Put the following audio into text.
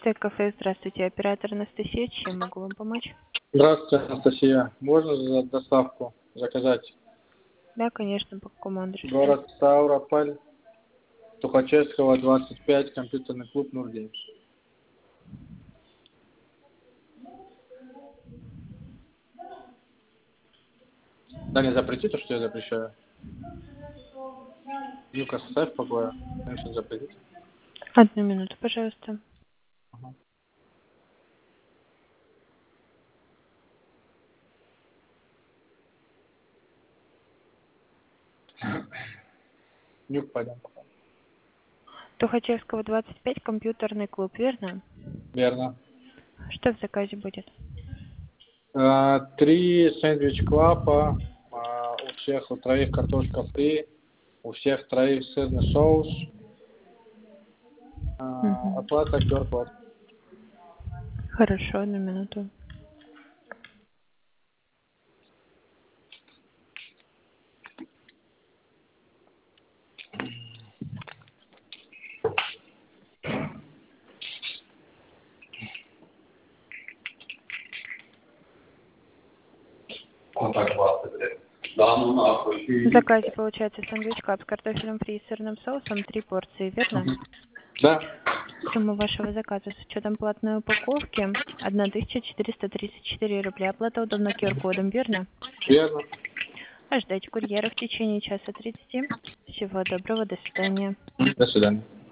Стейк кафе, здравствуйте. Оператор Анастасия, чем могу вам помочь? Здравствуйте, Анастасия. Можно за доставку заказать? Да, конечно, по какому адресу? Город Ставрополь, Тухачевского, 25, компьютерный клуб Нурдин. Да не запретите, что я запрещаю? Юка, составь покоя. Конечно, запретите. Одну минуту, пожалуйста. Ага. Юг, пойдем пока. Тухачевского, 25, компьютерный клуб, верно? Верно. Что в заказе будет? 3 сэндвич клапа, у всех, у троих картошка фри, у всех троих сырный соус, Угу. оплата QR-код. Хорошо, одну минуту. Вот так вот, блядь. Да ну нахуй. В заказе получается сэндвич клаб с картофелем фри и сырным соусом, 3 порции, верно? Да. Сумма вашего заказа с учетом платной упаковки 1434 рубля. Оплата удобна QR-кодом, верно? Верно. Ожидайте курьера в течение часа 30. Всего доброго, до свидания. До свидания.